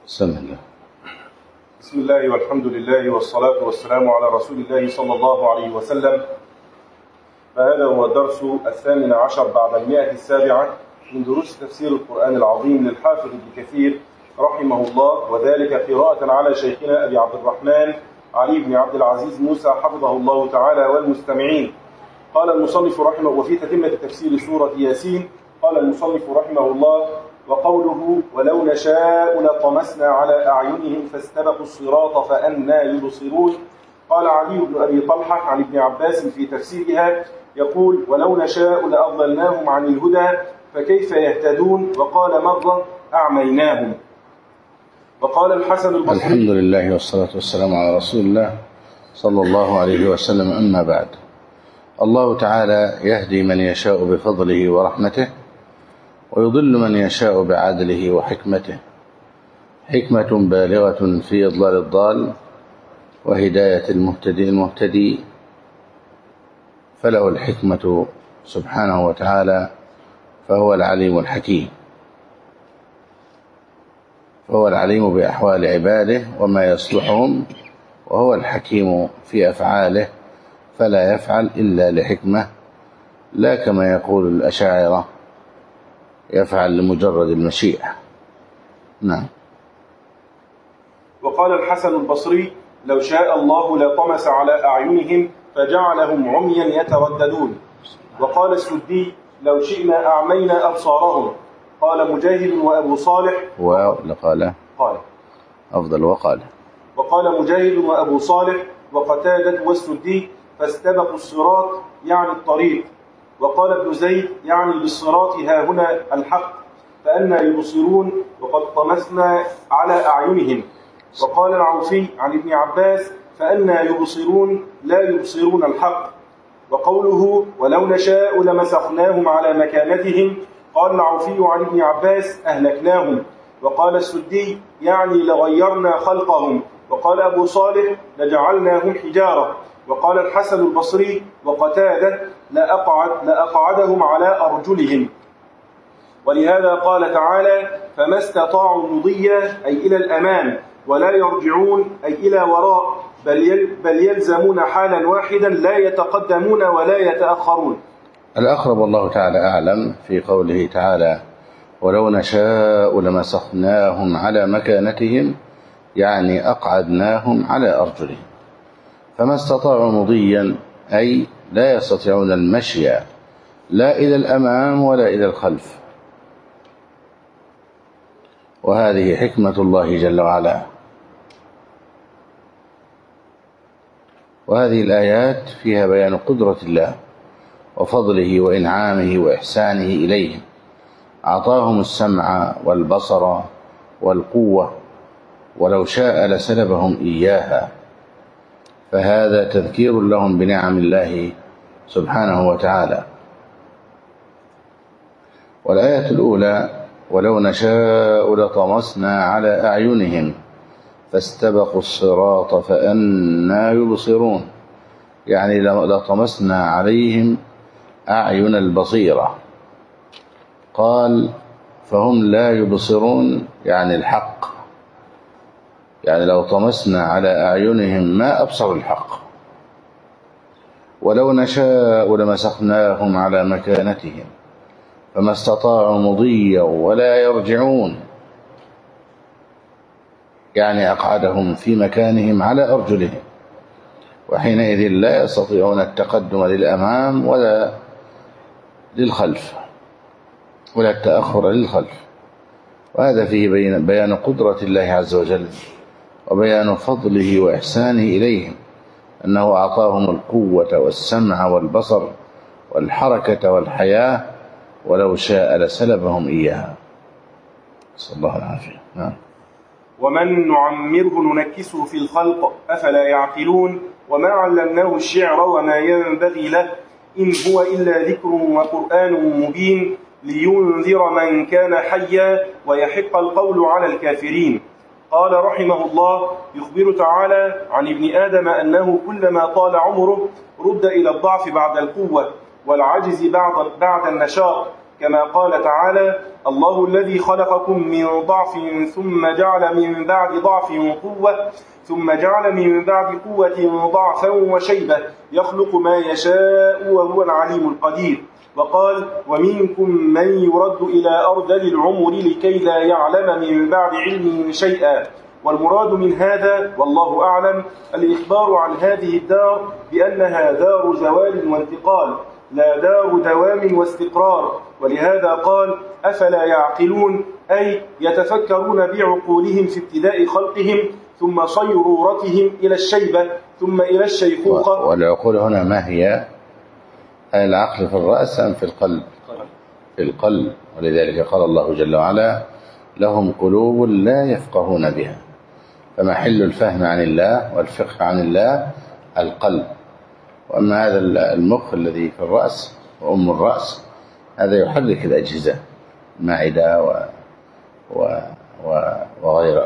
بسم الله. بسم الله والحمد لله والصلاة والسلام على رسول الله صلى الله عليه وسلم. فهذا هو الدرس 18 بعد 107 من دروس تفسير القرآن العظيم للحافظ ابن كثير رحمه الله، وذلك قراءة على شيخنا أبي عبد الرحمن علي بن عبد العزيز موسى حفظه الله تعالى والمستمعين. قال المصنف رحمه، وفي تتمة تفسير سورة ياسين، قال المصنف رحمه الله: وقوله ولو نشاء لطمسنا على أعينهم فاستبقوا الصراط فأنى يبصرون. قال علي بن أبي طلحة عن ابن عباس في تفسيرها يقول: ولو نشاء لأضللناهم عن الهدى فكيف يهتدون. وقال مرة: أعميناهم. وقال الحسن البصري: الحمد لله والصلاة والسلام على رسول الله صلى الله عليه وسلم. أما بعد، الله تعالى يهدي من يشاء بفضله ورحمته، ويضل من يشاء بعدله وحكمته. حكمة بالغة في إضلال الضال وهداية المهتدي، فله الحكمة سبحانه وتعالى، فهو العليم الحكيم، فهو العليم بأحوال عباده وما يصلحهم، وهو الحكيم في أفعاله، فلا يفعل إلا لحكمة، لا كما يقول الأشاعرة يفعل لمجرد المشيئة. نعم. وقال الحسن البصري: لو شاء الله لطمس على أعينهم فجعلهم عميا يترددون. وقال السدي: لو شئنا أعمينا أبصارهم. قال مجاهد وأبو صالح وقال مجاهد وأبو صالح وقتادة والسدي: فاستبقوا الصراط يعني الطريق. وقال ابن زيد: يعني بالصراط ها هنا الحق، فأنى يبصرون وقد طمسنا على أعينهم. وقال العوفي عن ابن عباس: فأنى يبصرون لا يبصرون الحق. وقوله ولو نشاء لمسخناهم على مكانتهم، قال العوفي عن ابن عباس: أهلكناهم. وقال السدي: يعني لغيرنا خلقهم. وقال أبو صالح: لجعلناهم حجارة. وقال الحسن البصري وقتادة: لأقعدهم على أرجلهم. ولهذا قال تعالى: فما استطاعوا مضيا أي إلى الأمام، ولا يرجعون أي إلى وراء، بل يلزمون حالا واحدا لا يتقدمون ولا يتأخرون. الأقرب والله تعالى أعلم في قوله تعالى: ولو نشاء لمسخناهم على مكانتهم، يعني أقعدناهم على أرجلهم. فما استطاعوا مضيا أي لا يستطيعون المشي لا إلى الأمام ولا إلى الخلف. وهذه حكمة الله جل وعلا. وهذه الآيات فيها بيان قدرة الله وفضله وإنعامه وإحسانه إليهم. أعطاهم السمع والبصر والقوة، ولو شاء لسلبهم إياها، فهذا تذكير لهم بنعم الله سبحانه وتعالى. والآية الأولى: ولو نشاء لطمسنا على أعينهم فاستبقوا الصراط فأنى يبصرون، يعني لطمسنا عليهم أعين البصيرة. قال: فهم لا يبصرون يعني الحق، يعني لو طمسنا على أعينهم ما أبصروا الحق. ولو نشاء لمسخناهم على مكانتهم فما استطاعوا مضيا ولا يرجعون، يعني أقعدهم في مكانهم على أرجلهم، وحينئذ لا يستطيعون التقدم للأمام ولا للخلف، ولا التأخر للخلف. وهذا فيه بيان قدرة الله عز وجل، وبيان فضله وإحسانه إليهم، أنه أعطاهم القوة والسمع والبصر والحركة والحياة، ولو شاء لسلبهم إياها. صلى الله العافية. نعم. ومن نعمره ننكسه في الخلق أفلا يعقلون. وما علمناه الشعر وما ينبغي له، إن هو إلا ذكر وقرآن مبين، لينذر من كان حيا ويحق القول على الكافرين. قال رحمه الله: يخبر تعالى عن ابن آدم أنه كلما طال عمره رد إلى الضعف بعد القوة، والعجز بعد النشاط، كما قال تعالى: الله الذي خلقكم من ضعف ثم جعل من بعد ضعف قوة ثم جعل من بعد قوة ضعفا وشيبة يخلق ما يشاء وهو العليم القدير. وقال: ومنكم من يرد إلى أرذل العمر لكي لا يعلم من بعد علم شيئا. والمراد من هذا والله أعلم الإخبار عن هذه الدار بأنها دار زوال وانتقال لا دار دوام واستقرار. ولهذا قال: أفلا يعقلون، أي يتفكرون بعقولهم في ابتداء خلقهم ثم صيرورتهم إلى الشيبة ثم إلى الشيخوخة. والعقول هنا ما هي؟ العقل في الرأس أم في القلب؟ في القلب. ولذلك قال الله جل وعلا: لهم قلوب لا يفقهون بها. فمحل الفهم عن الله والفقه عن الله القلب. وأما هذا المخ الذي في الرأس وأم الرأس هذا يحرك الأجهزة، المعدة وغير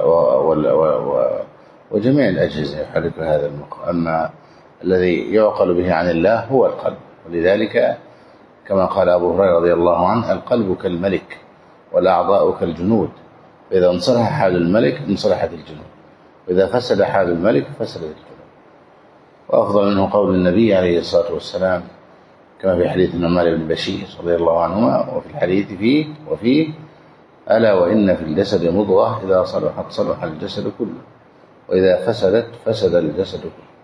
وجميع الأجهزة يحرك هذا المخ. أما الذي يعقل به عن الله هو القلب. ولذلك كما قال أبو هريرة رضي الله عنه: القلب كالملك والأعضاء كالجنود، فإذا انصلح حال الملك انصلحت الجنود، وإذا فسد حال الملك فسدت الجنود. وأفضل منه قول النبي عليه الصلاة والسلام كما في حديث النعمان بن بشير رضي الله عنهما وفي الحديث فيه: ألا وإن في الجسد مضغة إذا صلحت صلح الجسد كله وإذا فسدت فسد الجسد كله.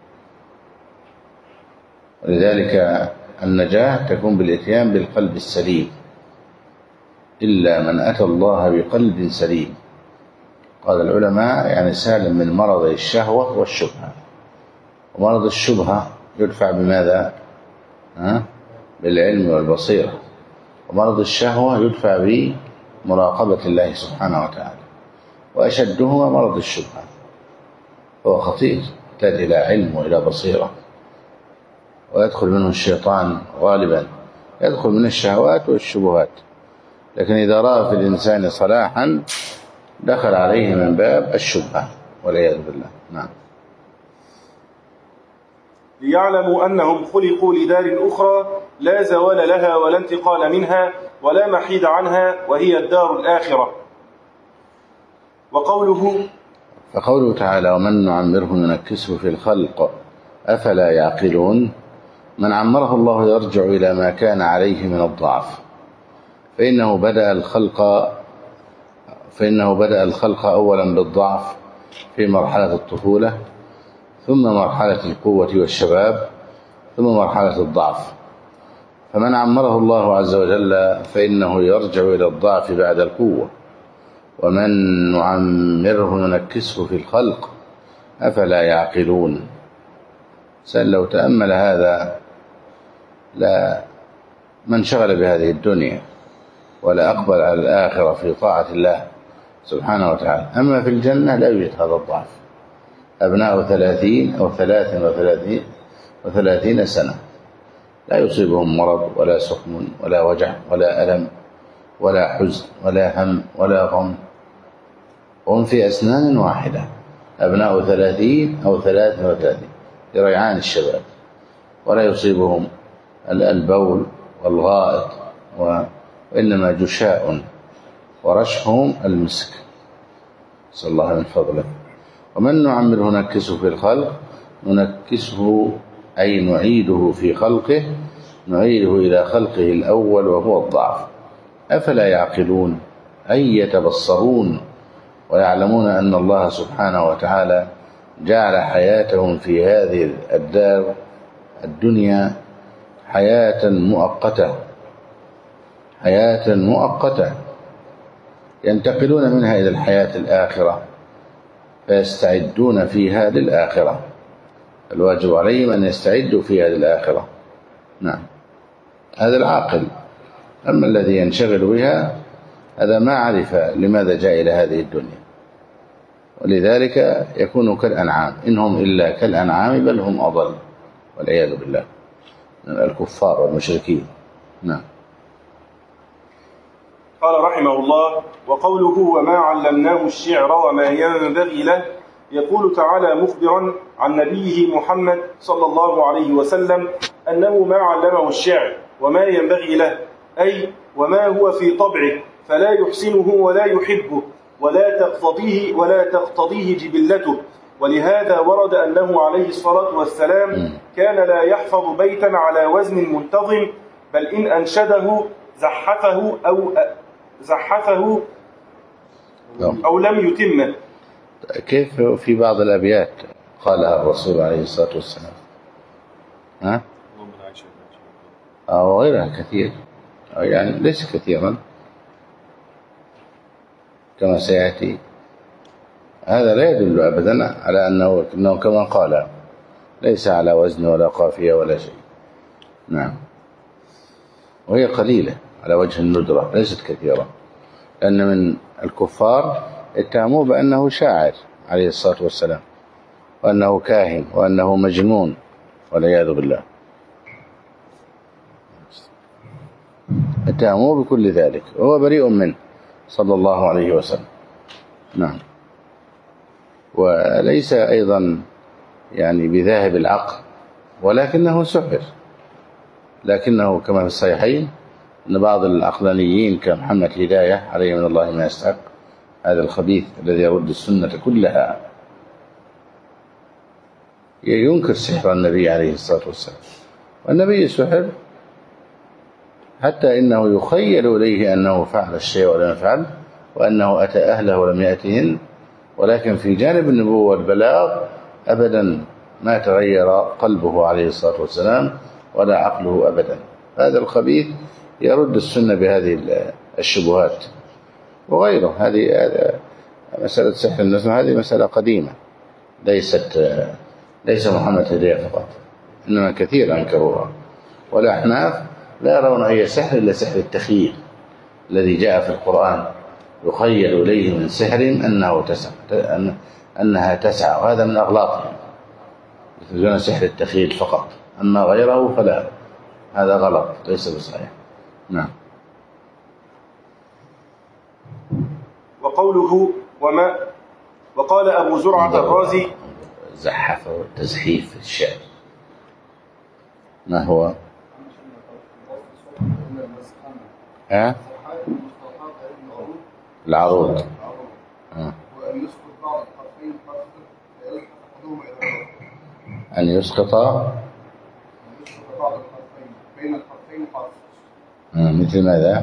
ولذلك النجاة تكون بالإتيان بالقلب السليم، إلا من أتى الله بقلب سليم. قال العلماء يعني سالم من مرض الشهوة والشبهة. ومرض الشبهة يدفع بماذا؟ بالعلم والبصيرة. ومرض الشهوة يدفع بمراقبة الله سبحانه وتعالى. وأشدهما مرض الشبهة، هو خطير، يحتاج إلى علم وإلى بصيرة، ويدخل منه الشيطان غالبا، يدخل من الشهوات والشبهات. لكن إذا رأى في الإنسان صلاحا دخل عليه من باب الشبهة والعياذ بالله. نعم. ليعلموا أنهم خلقوا لدار أخرى لا زوال لها ولا انتقال منها ولا محيد عنها، وهي الدار الآخرة. فقوله تعالى: ومن نعمره ننكسه في الخلق أفلا يعقلون. من عمره الله يرجع إلى ما كان عليه من الضعف، فإنه بدأ الخلق أولا بالضعف في مرحلة الطفولة، ثم مرحلة القوة والشباب، ثم مرحلة الضعف. فمن عمره الله عز وجل فإنه يرجع إلى الضعف بعد القوة. ومن نعمره ننكسه في الخلق أفلا يعقلون. لو تأمل هذا لا من شغل بهذه الدنيا ولا أقبل على الآخرة في طاعة الله سبحانه وتعالى. أما في الجنة لا يوجد هذا الضعف. أبناء 30 أو 33 سنة لا يصيبهم مرض ولا سقم ولا وجع ولا ألم ولا حزن ولا هم ولا غم، وهم في أسنان واحدة. أبناء 30 أو 33 لريعان الشباب، ولا يصيبهم البول والغائط، وإنما جشاء ورشحهم المسك، صلى الله من فضله. ومن نعمره ننكسه في الخلق، ننكسه أي نعيده في خلقه، نعيده إلى خلقه الأول وهو الضعف. أفلا يعقلون أي يتبصرون ويعلمون أن الله سبحانه وتعالى جعل حياتهم في هذه الدار الدنيا حياة مؤقتة ينتقلون منها إلى الحياة الآخرة، فيستعدون فيها للآخرة. الواجب عليهم أن يستعدوا فيها للآخرة. نعم، هذا العاقل. أما الذي ينشغل بها هذا ما عرف لماذا جاء إلى هذه الدنيا، ولذلك يكون كالأنعام، إنهم إلا كالأنعام بل هم أضل، والعياذ بالله، من الكفار والمشركين. نعم. قال رحمه الله: وقوله وما علمناه الشعر وما ينبغي له، يقول تعالى مخبرا عن نبيه محمد صلى الله عليه وسلم أنه ما علمه الشعر وما ينبغي له، أي وما هو في طبعه فلا يحسنه ولا يحبه ولا تقتضيه جبلته. ولهذا ورد أنه عليه الصلاة والسلام كان لا يحفظ بيتا على وزن منتظم، بل إن أنشده زحفه أو لم يتمه. كيف في بعض الأبيات قالها الرسول عليه الصلاة والسلام؟ أو غيرها كثير، يعني ليس كثيرا كما سيأتي. هذا لا يدل أبدا على أنه كما قال ليس على وزن ولا قافية ولا شيء. نعم. وهي قليلة على وجه الندرة، ليست كثيرة، لأن من الكفار اتهموه بأنه شاعر عليه الصلاة والسلام، وأنه كاهن، وأنه مجنون والعياذ بالله. اتهموه بكل ذلك وهو بريء منه صلى الله عليه وسلم. نعم. وليس أيضا يعني بذاهب العقل، ولكنه سحر. لكنه كما في الصحيحين أن بعض العقلانيين كمحمد هداية عليه من الله ما يستحق، هذا الخبيث الذي يرد السنة كلها، ينكر سحر النبي عليه الصلاة والسلام. والنبي سحر حتى إنه يخيل إليه أنه فعل الشيء ولم يفعل، وأنه أتى أهله ولم يأتهن، ولكن في جانب النبوة والبلاغ أبدا ما تغير قلبه عليه الصلاة والسلام ولا عقله أبدا. هذا الخبيث يرد السنة بهذه الشبهات وغيره. هذه مسألة سحر النجم هذه مسألة قديمة، ليس محمد هداية فقط، إنما كثير أنكروها. والأحناف لا يرون أي سحر إلا سحر التخيل الذي جاء في القرآن، يخيل إليه من سحر أنها تسعى، وهذا من أغلاطهم، يثبتون سحر التخيل فقط، أما غيره فلا، هذا غلط ليس بصحيح. نعم. وقوله وقال أبو زرعة الرازي زحفه تزحيف الشعر، ما هو؟ العروض. أن يسقط بعض الحرفين بين الحرفين حرف. مثل ماذا؟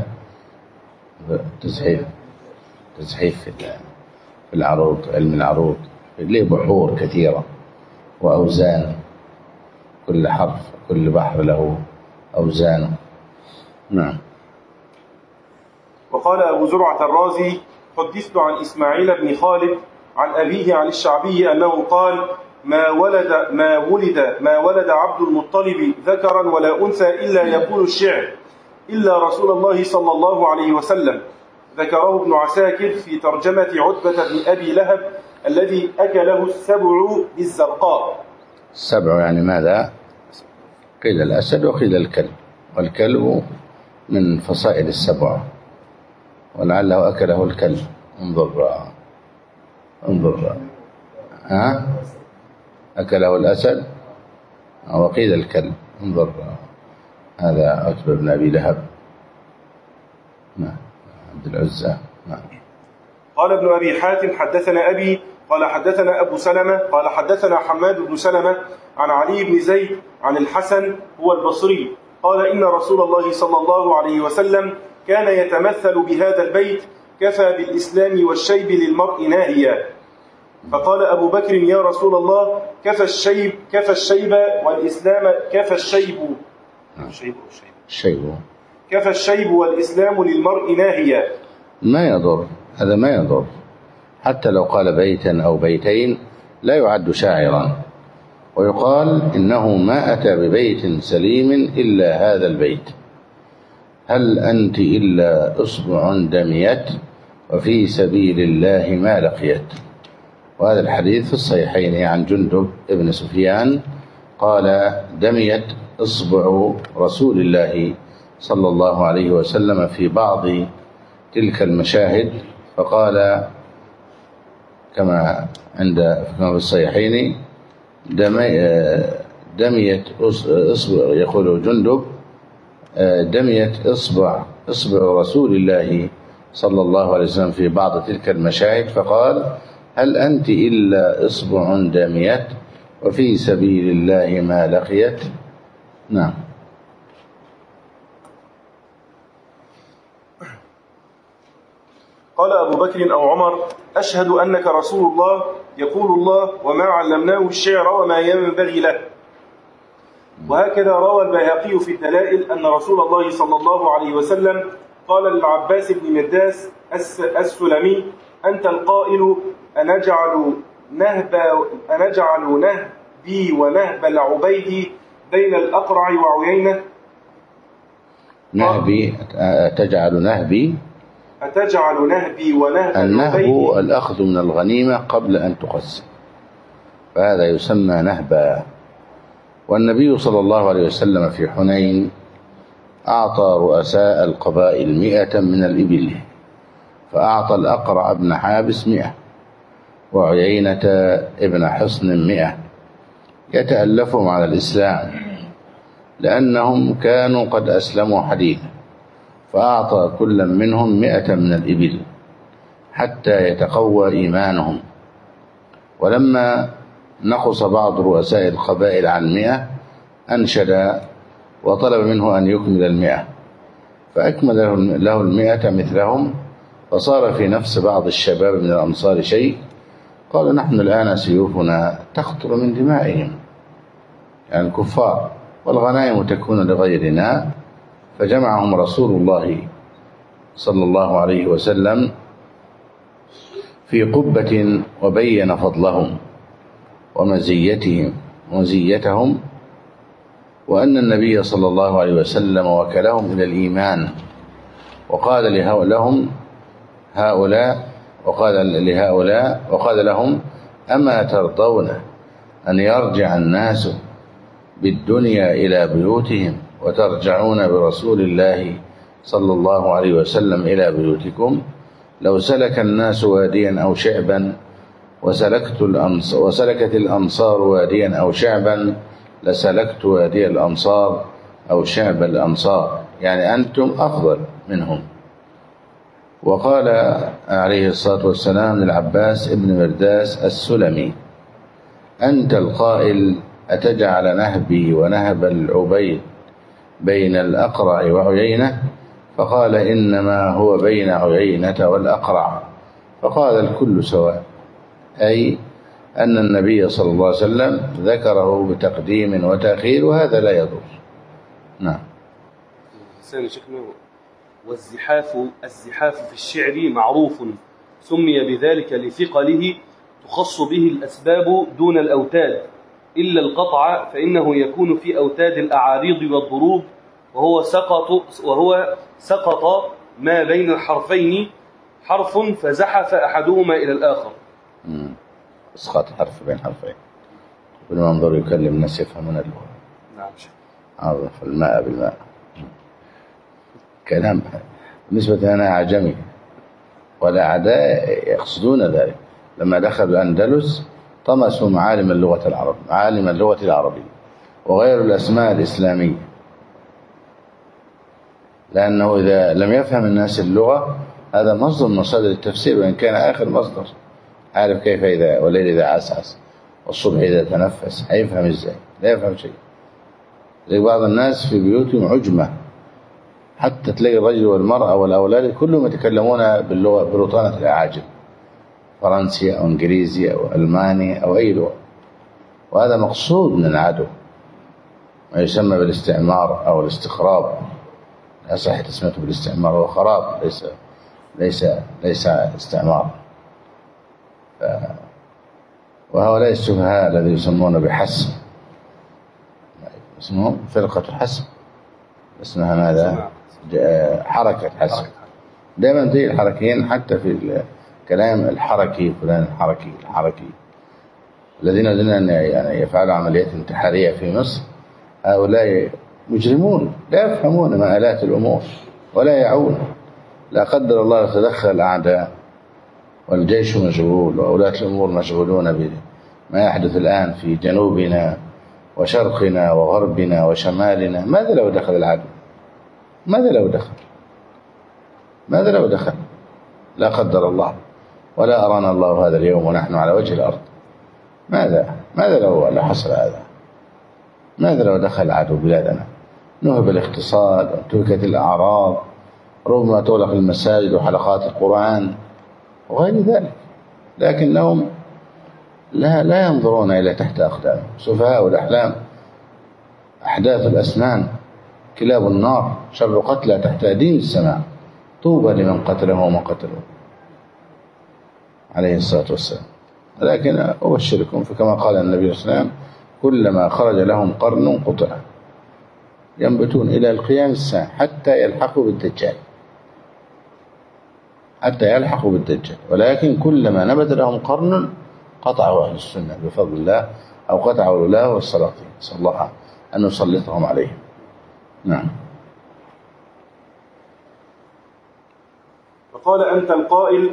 تزحيف في العروض، علم العروض له بحور كثيرة وأوزان، كل حرف كل بحر له أوزانه. نعم. وقال أبو زرعة الرازي: حدثت عن إسماعيل بن خالد عن أبيه عن الشعبي أنه قال: ما ولد عبد المطلب ذكرا ولا أنثى إلا يقول الشعر إلا رسول الله صلى الله عليه وسلم. ذكره ابن عساكر في ترجمة عتبة بن أبي لهب الذي أكله السبع بالزرقاء. السبع يعني ماذا؟ قيل الأسد وقيل الكلب، والكلب من فصائل السبع، ولعله أكله الكلب. انظر أكله الأسد وقيل الكلب. انظر، هذا عتبة بن أبي لهب. نعم. عبد العزة. نعم. قال ابن أبي حاتم: حدثنا أبي قال حدثنا أبو سلمة قال حدثنا حماد بن سلمة عن علي بن زيد عن الحسن هو البصري قال: إن رسول الله صلى الله عليه وسلم كان يتمثل بهذا البيت: كفى بالإسلام والشيب للمرء ناهيا. فقال أبو بكر: يا رسول الله، كفى الشيب والإسلام كفى الشيب والإسلام للمرء ناهيا. ما يضر، هذا ما يضر، حتى لو قال بيتا أو بيتين لا يعد شاعرا. ويقال إنه ما أتى ببيت سليم إلا هذا البيت: هل أنت إلا إصبع دميت وفي سبيل الله ما لقيت. وهذا الحديث في الصحيحين عن جندب ابن سفيان قال: دميت إصبع رسول الله صلى الله عليه وسلم في بعض تلك المشاهد، فقال كما في الصحيحين: دميت إصبع، يقول جندب: دميت إصبع إصبع رسول الله صلى الله عليه وسلم في بعض تلك المشاهد فقال: هل أنت إلا إصبع دامية وفي سبيل الله ما لقيت. نعم. قال أبو بكر أو عمر: أشهد أنك رسول الله. يقول الله: وما علمناه الشعر وما ينبغي له. وهكذا روى البيهقي في الدلائل أن رسول الله صلى الله عليه وسلم قال للعباس بن مرداس السلمي: أنت القائل أنجعل نهبي ونهب العبيد بين الأقرع وعيينة. نهبي أتجعل نهبي ونهب النهب الأخذ من الغنيمة قبل أن تقسم، فهذا يسمى نهبا. والنبي صلى الله عليه وسلم في حنين أعطى رؤساء القبائل 100 من الإبل، فأعطى الأقرع بن حابس 100 وعيينة ابن حصن 100 يتألفهم على الإسلام لأنهم كانوا قد أسلموا حديثا، فأعطى كل منهم 100 من الإبل حتى يتقوى إيمانهم. ولما نقص بعض رؤساء القبائل عن 100 أنشد وطلب منه أن يكمل 100، فأكمل له 100 مثلهم، فصار في نفس بعض الشباب من الأنصار شيء، قالوا: نحن الآن سيوفنا تقطر من دمائهم، يعني الكفار، والغنائم تكون لغيرنا. فجمعهم رسول الله صلى الله عليه وسلم في قبة وبين فضلهم ومزيتهم، وأن النبي صلى الله عليه وسلم وكلهم إلى الإيمان، وقال لهم: أما ترضون أن يرجع الناس بالدنيا إلى بيوتهم وترجعون برسول الله صلى الله عليه وسلم إلى بيوتكم؟ لو سلك الناس واديا أو شعبا وسلكت الأنصار واديا أو شعبا لسلكت وادي الأنصار أو شعب الأنصار، يعني أنتم أفضل منهم. وقال عليه الصلاة والسلام للعباس ابن مرداس السلمي: أنت القائل أتجعل نهبي ونهب العبيد بين الأقرع وعيينة؟ فقال: إنما هو بين عيينة والأقرع. فقال: الكل سواء، أي أن النبي صلى الله عليه وسلم ذكره بتقديم وتأخير، وهذا لا يضر. نعم. الزحاف في الشعر معروف، سمي بذلك لثقله، تخص به الأسباب دون الأوتاد، إلا القطع فإنه يكون في أوتاد الأعاريض والضروب، وهو سقط ما بين الحرفين حرف فزحف أحدهما إلى الآخر. اسقاط حرف بين حرفين بالمنظور يكلم الناس يفهمون اللغة. نعم. عرف الماء بالماء. كلام بالنسبة لنا أعجمي، والأعداء يقصدون ذلك. لما دخلوا الأندلس طمسوا معالم اللغة العربية وغيروا الأسماء الإسلامية، لأنه إذا لم يفهم الناس اللغة هذا مصدر من مصادر التفسير، وإن كان آخر مصدر. عارف كيف إذا والليل إذا عسعس والصبح إذا تنفس، هيفهم إزاي؟ لا يفهم شيء. زي بعض الناس في بيوتهم عجمة، حتى تلاقي الرجل والمرأة والأولاد كلهم يتكلمون باللغة بروتانة الأعاجم، فرنسي أو إنجليزي أو ألماني أو أي لغة، وهذا مقصود من العدو، ما يسمى بالاستعمار أو الاستخراب. لا صح تسميته بالاستعمار، هو خراب، ليس استعمار. وهؤلاء السفهاء الذي يسمون بحسم، اسمهم فرقة حسم، اسمها ماذا؟ حركة حسم. دائما تجي الحركيين حتى في الكلام الحركي، فلان الحركي الذين يعني يفعلوا عمليات انتحارية في مصر، هؤلاء مجرمون لا يفهمون مآلات الأمور ولا يعون. لا قدر الله يتدخل الأعداء والجيش مشغول وأولاة الأمور مشغولون بما يحدث الآن في جنوبنا وشرقنا وغربنا وشمالنا. ماذا لو دخل العدو؟ ماذا لو دخل؟ ماذا لو دخل؟ لا قدر الله، ولا أرانا الله هذا اليوم ونحن على وجه الأرض. ماذا لو حصل هذا؟ ماذا لو دخل عدو بلادنا؟ نهب الاقتصاد وانتهكت الأعراض، ربما تغلق المساجد وحلقات القرآن وغير ذلك، لكنهم لا ينظرون إلى تحت أقدامهم. سفهاء الأحلام، أحداث الأسنان، كلاب النار، شر قتلى تحت أديم السماء، طوبى لمن قتله ومن قتله عليه الصلاة والسلام. لكن أبشركم، فكما قال النبي صلى الله عليه وسلم: كلما خرج لهم قرن قطع، ينبتون إلى القيام الساعة حتى يلحقوا بالدجال، ولكن كلما نبت لهم قرن قطعوا أهل السنة بفضل الله، أو قطعوا الولاة والسلاطين، نسأل الله أن نسلطهم عليهم. نعم. فقال: أنت القائل: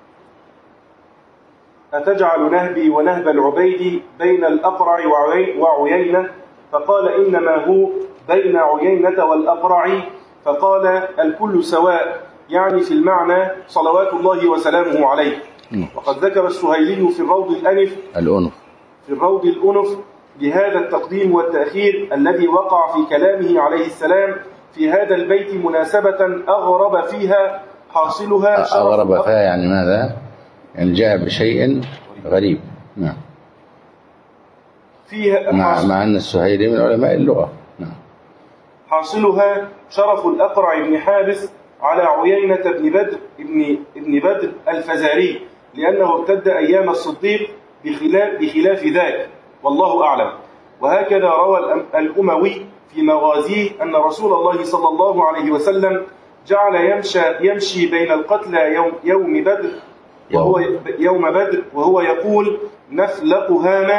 أتجعل نهبي ونهب العبيد بين الأقرع وعيينة؟ فقال: إنما هو بين عيينة والأقرع. فقال: الكل سواء، يعني في المعنى صلوات الله وسلامه عليه. وقد ذكر السهيلي في الروض الأنف بهذا التقديم والتأخير الذي وقع في كلامه عليه السلام في هذا البيت مناسبة أغرب فيها حاصلها. أغرب فيها يعني ماذا؟ يعني جاء بشيء غريب. نعم. فيها مع أن السهيلي من علماء اللغة. نعم. حاصلها شرف الأقرع بن حابس على عيينة ابن بدر الفزاري، لأنه ارتد أيام الصديق بخلاف ذاك، والله أعلم. وهكذا روى الأموي في مغازيه أن رسول الله صلى الله عليه وسلم جعل يمشي بين القتلى يوم بدر وهو يقول: نفلق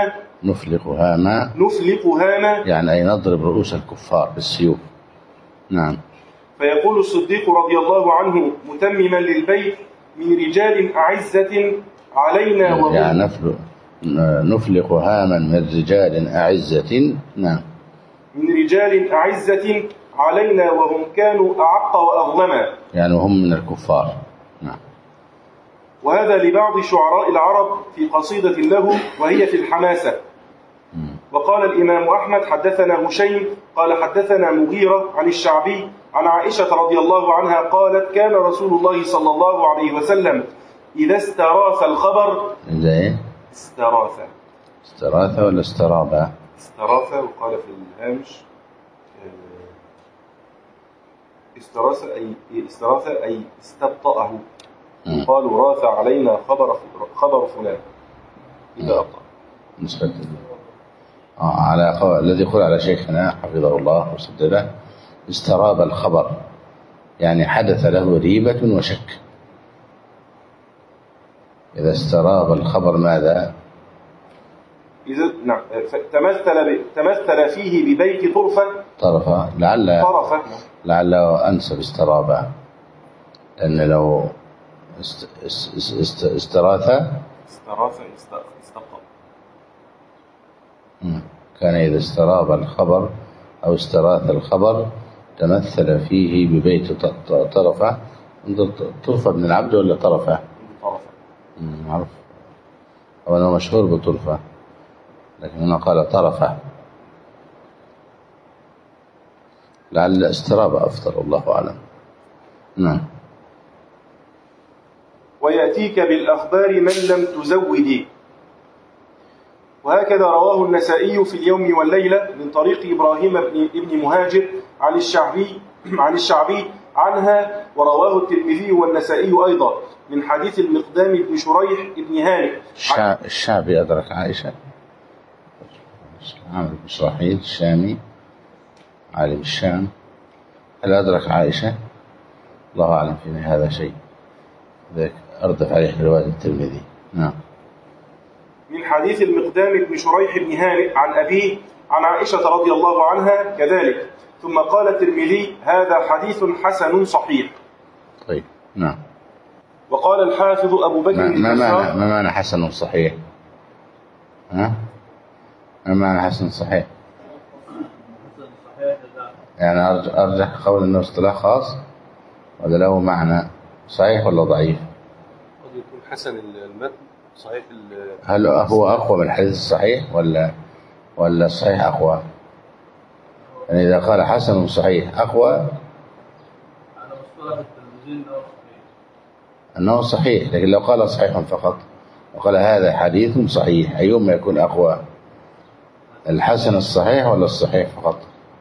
هاما يعني أي نضرب رؤوس الكفار بالسيوف. نعم. فيقول الصديق رضي الله عنه متمما للبيت: من رجال أعزة علينا وهم، يعني نفلق هاما من رجال أعزة. نعم. من رجال أعزة علينا وهم كانوا أعق وأظلما، يعني هم من الكفار. نعم. وهذا لبعض شعراء العرب في قصيدة له وهي في الحماسة. وقال الإمام أحمد: حدثنا هشيم قال حدثنا مغيرة عن الشعبي عن عائشة رضي الله عنها قالت: كان رسول الله صلى الله عليه وسلم إذا استراث الخبر. استراث ولا استرابة؟ استراث، وقال في الهامش استراث أي استبطأه. قالوا: راث علينا خبر فلان إذا أبطأ. نسبة على الذي يقول على شيخنا حفظه الله وسدده: استراب الخبر، يعني حدث له ريبة وشك. إذا استراب الخبر ماذا؟ نعم. تمثل فيه ببيت طرفة لعل أنسب استرابة، لأن لو استراث كان إذا استراب الخبر أو استراث الخبر تمثل فيه ببيت طرفة. طرفة بن العبد ولا طرفة؟ معروف، هو أنه مشهور بطرفة، لكن هنا قال طرفة، لعل استراب أفضل، الله أعلم. نعم. ويأتيك بالأخبار من لم تزودي. وهكذا رواه النسائي في اليوم والليلة من طريق إبراهيم ابن مهاجر عن الشعبي عنها، ورواه الترمذي والنسائي أيضا من حديث المقدام بن شريح ابن هانئ. الشعبي أدرك عائشة. عامر بن شراحيل الشامي عالم الشام، هل أدرك عائشة؟ الله أعلم في هذا شيء، ذلك أردف عليه رواية الترمذي. نعم. من حديث المقدام بن شريح بن هانئ عن أبيه عن عائشة رضي الله عنها كذلك. ثم قال الترمذي: هذا حديث حسن صحيح. طيب. نعم. وقال الحافظ أبو بكر ما معنى حسن صحيح؟ ما معنى حسن صحيح؟ يعني أرجح قول أنه اصطلاح خاص ولا له معنى؟ صحيح ولا ضعيف؟ قد يكون حسن المتن صحيح هل هو أقوى من الحديث الصحيح ولا الصحيح أقوى؟ يعني إذا قال حسن صحيح أقوى على مصطلح التلميذين أنه صحيح، لكن لو قال صحيح فقط وقال هذا حديث صحيح أيهما يكون أقوى؟ الحسن الصحيح ولا الصحيح فقط؟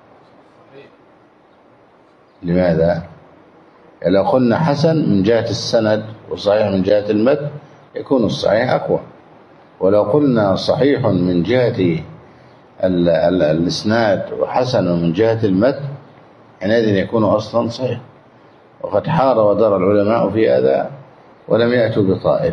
لماذا؟ يعني لو قلنا حسن من جهة السند وصحيح من جهة المتن يكون الصحيح أقوى، ولو قلنا صحيح من جهة الإسناد وحسن من جهة المتن حينئذ يكون أصلا صحيح. وقد حار ودار العلماء في هذا ولم يأتوا بطائف.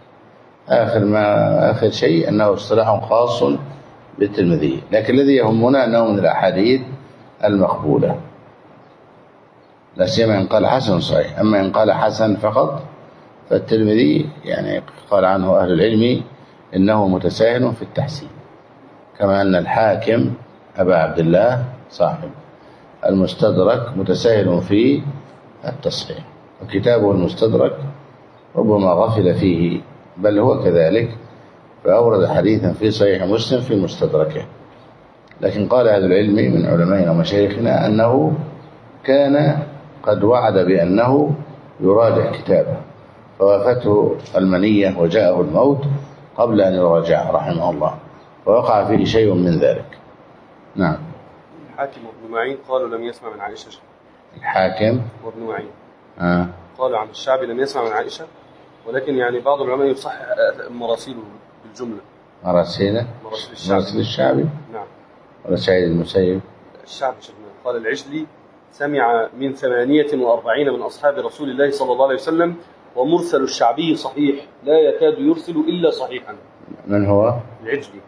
آخر شيء أنه اصطلاح خاص بالترمذي، لكن الذي يهمنا أنه من الأحاديث المقبولة، لا سيما إن قال حسن صحيح. أما إن قال حسن فقط فالترمذي يعني قال عنه أهل العلم إنه متساهل في التحسين، كما أن الحاكم أبا عبد الله صاحب المستدرك متساهل في التصحيح، وكتابه المستدرك ربما غفل فيه بل هو كذلك، فأورد حديثا في صحيح مسلم في مستدركه. لكن قال أهل العلم من علمائنا ومشايخنا أنه كان قد وعد بأنه يراجع كتابه، فوافته المنية وجاءه الموت قبل أن يراجع رحمه الله، فوقع فيه شيء من ذلك. نعم. الحاكم وابن معين قالوا لم يسمع من عائشة. الحاكم وابن معين قالوا عن الشعبي لم يسمع من عائشة، ولكن يعني بعض العلماء يصحح مراسيله بالجملة. مراسيل الشعبي؟ نعم. ولا سعيد المسيب؟ الشعبي شبنا. قال العجلي سمع من 48 من أصحاب رسول الله صلى الله عليه وسلم، ومرسل الشعبي صحيح لا يكاد يرسل إلا صحيحا. من هو؟ العجلي.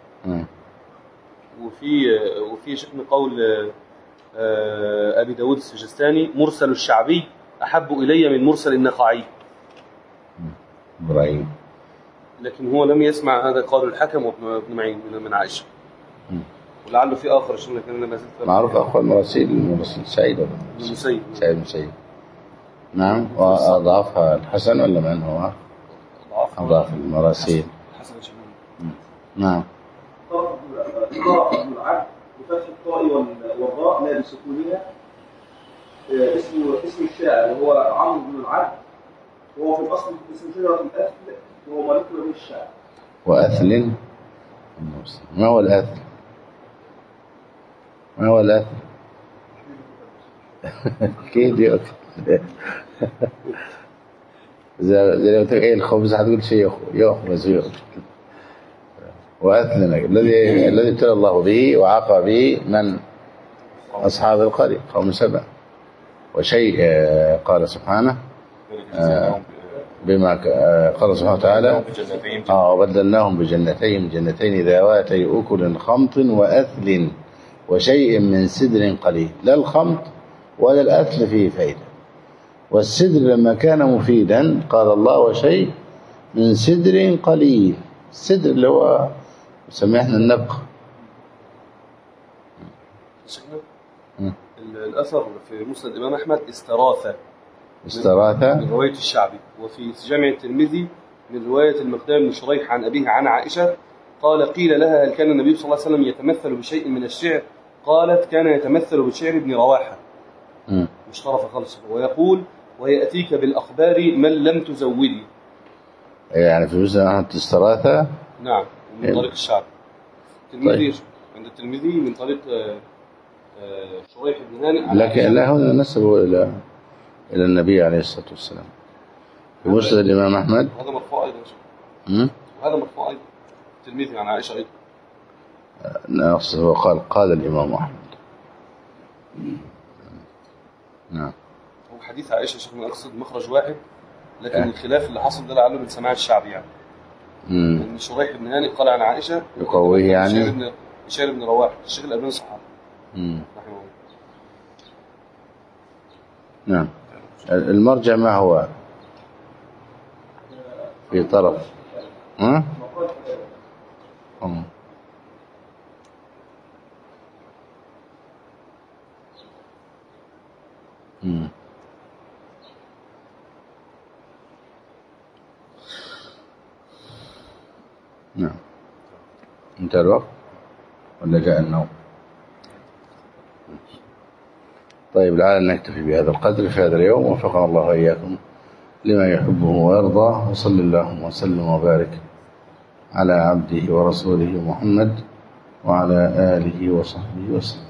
وفي شكل قول أبي داود السجستاني مرسل الشعبي أحب إلي من مرسل النخعي. إبراهيم. لكن هو لم يسمع هذا قول الحكم وابن معين من عائشة. ولعله في آخر شنو لكن أنا ما زلت معروف أخوة المراسيل سعيد ولا المسيب. سعيد المسيب. نعم. وأضعفها الحسن ولا من هو؟ أضعف المراسيل حسن شباب. نعم. طاء ابن العبد بفتح الطاء والراء لا بسكونها. اسم الشاعر وهو عمرو بن العبد، وهو في الأصل اسم شجرة الأثل، وهو ملك من الشاعر. وأثل. ما هو الأثل؟ ما هو الأثل؟ أكيد يؤكل. زي لو تقول إيه الخبز هتقول شيء يأخذ ويأكل. وأثل الذي ابتلى الله به وعاقب به من أصحاب القرية قوم سبأ. وشيء قال سبحانه بما قال سبحانه وتعالى وبدلناهم بجنتين ذواتي أكل خمط وأثل وشيء من سدر قليل. لا الخمط ولا الأثل فيه فائدة، والسدر لما كان مفيدا قال الله وشيء من سدر قليل. السدر اللي هو نسميه احنا النبق. الأثر في مسند الإمام أحمد استراثة من رواية الشعبي، وفي جامع الترمذي من رواية المقدام بن شريح عن أبيه عن عائشة قال قيل لها هل كان النبي صلى الله عليه وسلم يتمثل بشيء من الشعر؟ قالت كان يتمثل بشعر ابن رواحة مش طرف خالص، ويقول ويأتيك بالأخبار من لم تزودي. يعني في مسند أحمد استراثة. نعم، من طريق الشعبي. الترمذي عند الترمذي من طريق شريح بن هانئ. لكن لا هنا نسبه إلى النبي عليه الصلاة والسلام في مسند الإمام أحمد. هذا مرفوع أيضا. وهذا مرفوع أيضا الترمذي عن عائشة أيضا. نقصد هو قال الإمام أحمد. نعم. هو حديث عائشة شيخ من أقصد مخرج واحد، لكن الخلاف اللي حصل ده لعله من سماع الشعبي يعني. إن شريح بن هانئ قال عن عائشة يقويه يعني. شعر ابن رواحة الشيخ الألباني صحابي. رحمه الله. نعم. المرجع ما هو في طرف انتهى الوقت ولا جاء النوم؟ طيب لعلنا نكتفي بهذا القدر في هذا اليوم، وفقنا الله وإياكم لما يحبه ويرضى، وصلى اللهم وسلم وبارك على عبده ورسوله محمد وعلى آله وصحبه وسلم.